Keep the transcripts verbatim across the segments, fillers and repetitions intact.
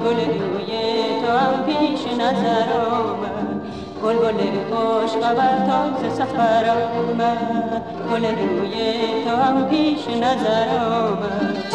گل روی تو هم پیش نظر آمد، بلبل خوش خبر تا ز سفر آمد، گل روی تو هم پیش نظر آمد.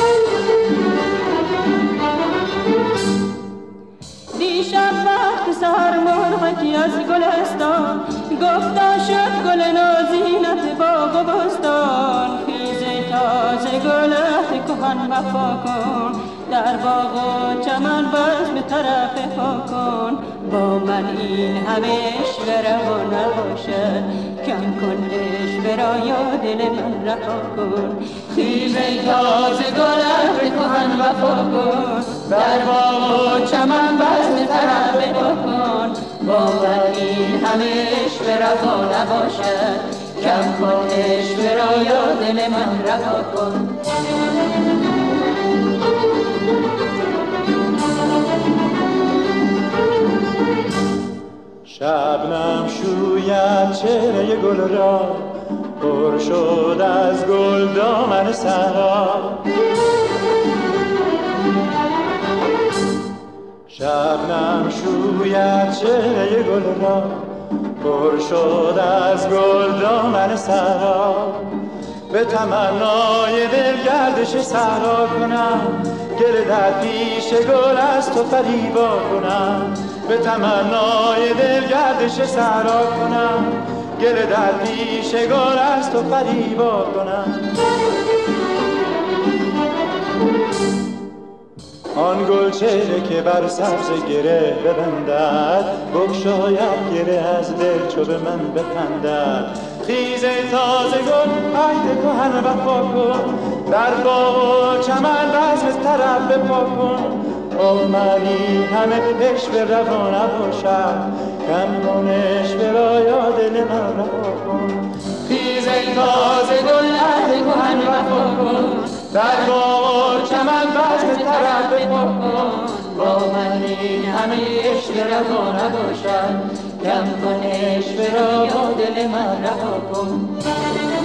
دیشب وقت سهر مرغکی از گلستان گفتا شد گل نازینت باغ و بستان، خیز تازه گلت کهن وفا کن، در باغ و چمن بزم طرف پا کن، با من این همه عشق روا نباشد، کم کن عشق را یا دل من رها کن، خیز تازه گلت کهن وفا کن، در باغ و چمن بزم طرف پا کن، با من این همه عشق روا نباشد، کم کن عشق را یا دل من رها کن. شبنم شوید چهره گل را، پر شد از گل دامن صحرا، شبنم شوید چهره گل را، پر شد از گل دامن صحرا، به تمنای دل گردش صحرا کنم، گل در پیش گل از تو فریبا کنم، به تمنای دل گردش صحرا کنم، گل در پیش گل از تو فریبا کنم. آن گل چهره که بر سبز گره ببندد، بگشاید گره از دل چو به من بخندد، خیز تازه گل عهد کهن وفا کن، در باغ و چمن بزم طرف بپا کن، با من این همه عشق روا نباشد، کم کن عشق را یا دل من رها کن، خیز تازه گل عهد کهن وفا کن، در باغ و چمن بزم طرف بپا کن، با من این همه عشق روا نباشد، کم کن عشق را یا دل من رها کن.